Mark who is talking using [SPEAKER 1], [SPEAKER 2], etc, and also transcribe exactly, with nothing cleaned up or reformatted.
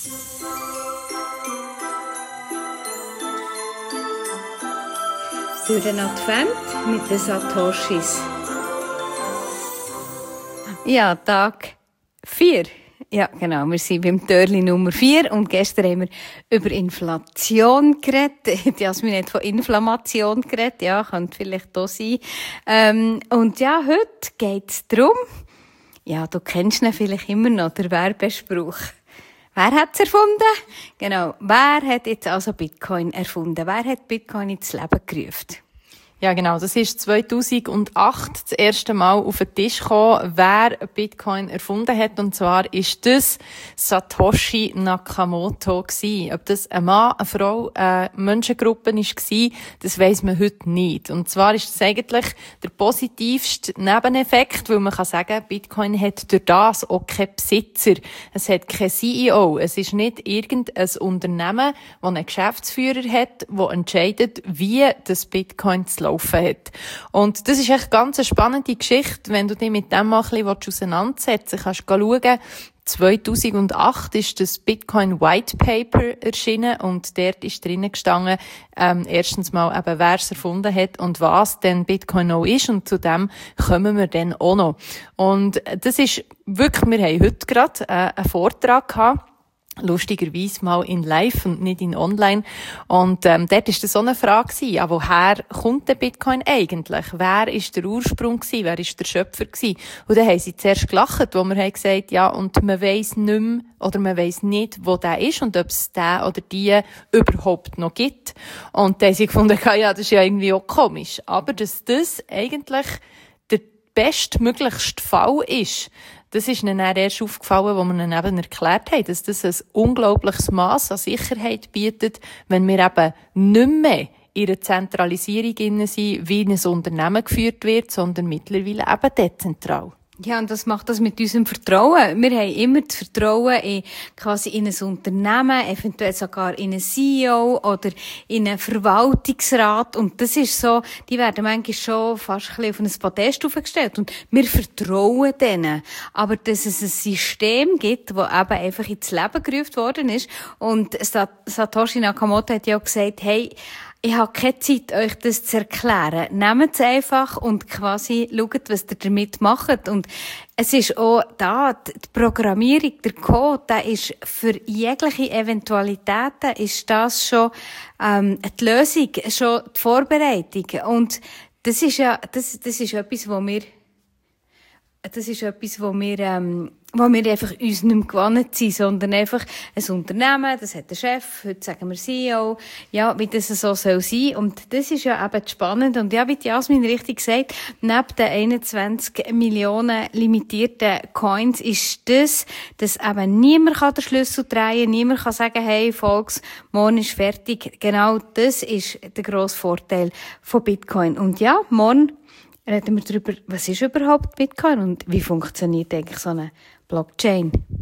[SPEAKER 1] Durch den Advent mit den Satoshis. Ja, Tag vier. Ja, genau. Wir sind beim Türli Nummer vier und gestern haben wir über Inflation geredet. Jasmin hat von Inflammation geredet. Ja, könnte vielleicht da sein. Ähm, und ja, heute geht's darum, ja, du kennst ihn vielleicht immer noch, der Werbespruch. Wer hat's erfunden? Genau. Wer hat jetzt also Bitcoin erfunden? Wer hat Bitcoin ins Leben gerufen?
[SPEAKER 2] Ja, genau. Das ist zweitausendacht das erste Mal auf den Tisch gekommen, wer Bitcoin erfunden hat. Und zwar ist das Satoshi Nakamoto gewesen. Ob das ein Mann, eine Frau, eine Menschengruppe war, das weiss man heute nicht. Und zwar ist das eigentlich der positivste Nebeneffekt, weil man kann sagen, Bitcoin hat durch das auch keinen Besitzer. Es hat keinen C E O. Es ist nicht irgendein Unternehmen, das einen Geschäftsführer hat, der entscheidet, wie das Bitcoin zu laufen hat. Und das ist echt ganz eine spannende Geschichte, wenn du dich mit dem mal ein bisschen auseinandersetzen willst. Kannst du schauen, zweitausendacht ist das Bitcoin White Paper erschienen und dort ist drinnen gestanden, ähm, erstens mal eben, wer es erfunden hat und was denn Bitcoin noch ist, und zu dem kommen wir dann auch noch. Und das ist wirklich, wir haben heute gerade äh, einen Vortrag gehabt, lustigerweise mal in live und nicht in online. Und ähm, dort war so eine Frage gewesen, ja, woher kommt der Bitcoin eigentlich? Wer ist der Ursprung gewesen? Wer ist der Schöpfer gewesen? Und dann haben sie zuerst gelacht, wo wir haben gesagt, ja, und man weiss nicht mehr, oder man weiss nicht, wo der ist und ob es den oder die überhaupt noch gibt. Und dann haben sie gefunden, ja, das ist ja irgendwie auch komisch. Aber dass das eigentlich der bestmöglichste Fall ist, das ist ihnen dann erst aufgefallen, wo wir ihnen eben erklärt haben, dass das ein unglaubliches Mass an Sicherheit bietet, wenn wir eben nicht mehr in einer Zentralisierung drin sind, wie ein Unternehmen geführt wird, sondern mittlerweile eben dezentral.
[SPEAKER 1] Ja, und das macht das mit unserem Vertrauen. Wir haben immer das Vertrauen in, quasi in ein Unternehmen, eventuell sogar in einen C E O oder in einen Verwaltungsrat. Und das ist so, die werden manchmal schon fast ein bisschen auf ein Podest aufgestellt. Und wir vertrauen denen. Aber dass es ein System gibt, das eben einfach ins Leben gerufen worden ist. Und Satoshi Nakamoto hat ja auch gesagt, hey, ich habe keine Zeit, euch das zu erklären. Nehmt es einfach und quasi schaut, was ihr damit macht. Und es ist auch da, die Programmierung, der Code, der ist für jegliche Eventualitäten, ist das schon ähm, die Lösung, schon die Vorbereitung. Und das ist ja, das, das ist etwas, wo wir, das ist etwas, wo wir, ähm, wo wir einfach uns nicht mehr gewohnt sind, sondern einfach ein Unternehmen, das hat der Chef, heute sagen wir C E O, ja, wie das so soll sein. Und das ist ja eben spannend. Und ja, wie die Jasmin richtig sagt, neben den einundzwanzig Millionen limitierten Coins ist das, dass eben niemand kann den Schlüssel drehen, niemand kann sagen, hey, Volks, morgen ist fertig. Genau das ist der grosse Vorteil von Bitcoin. Und ja, morgen reden wir darüber, was ist überhaupt Bitcoin und wie funktioniert eigentlich so eine Blockchain.